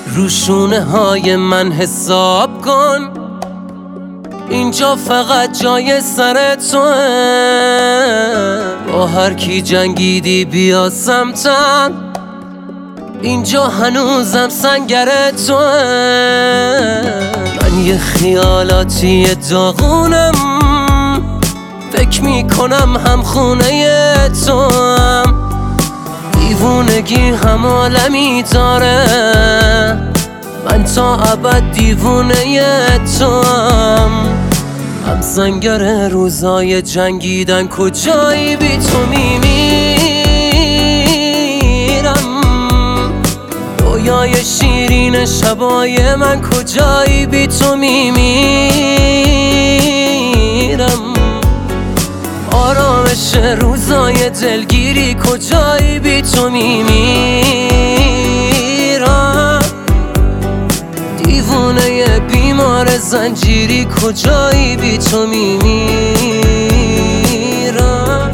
روشونه های من حساب کن، اینجا فقط جای سر توه. با هر کی جنگیدی بیا سمتم، اینجا هنوزم سنگر توه. من یه خیالاتی داغونم، فکر میکنم هم خونه تو هم. دیوونگی هم عالمی داره، من تا ابد دیوونه تو هم سنگر روزای جنگیدن کجایی بی تو میمیرم. رویای شیرین شبای من کجایی بی تو میمیرم. آرامش روزای دلگیری کجایی بی تو میمیرم. دیوونه بیمار زنجیری کجایی بی تو میمیرم.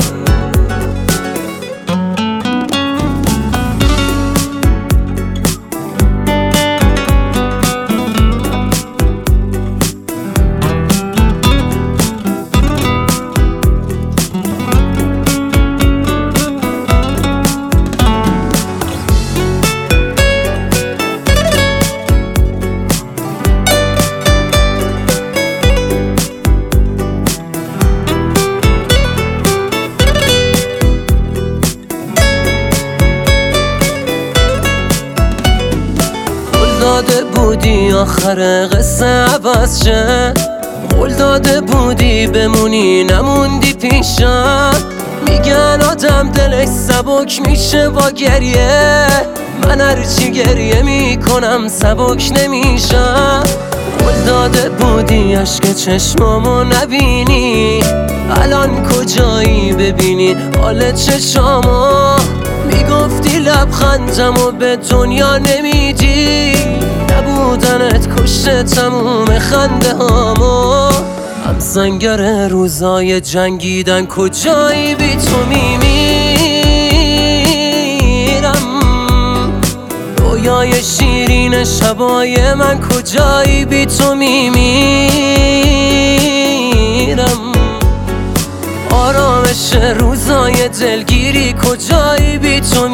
داده بودی آخر قصه عوض شه، قول داده بودی بمونی نموندی پیشم. میگن آدم دلش سبک میشه با گریه، من هرچی گریه میکنم سبک نمیشم. قول داده بودی عشق چشمامو نبینی، الان کجایی ببینی حال چشامو. میگفتی لبخندمو به دنیا نمیدی، نبودنت کشته تموم خنده هامو. هم سنگر روزای جنگیدن کجایی بی تو میمیرم. رویای شیرین شبای من کجایی بی تو میمیرم. آرامش روزای دلگیری کجایی بی تو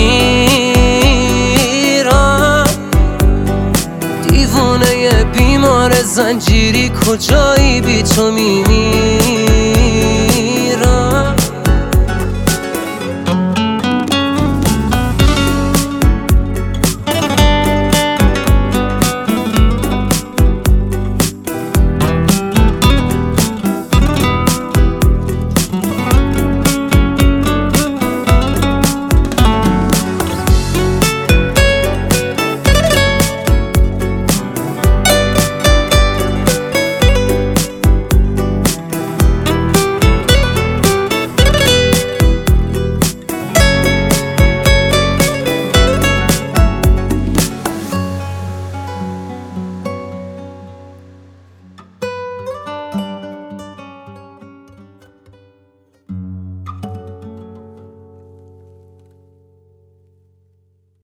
میمیرم. دیوونه بیمار زنجیری کجایی بی تو میمیرم.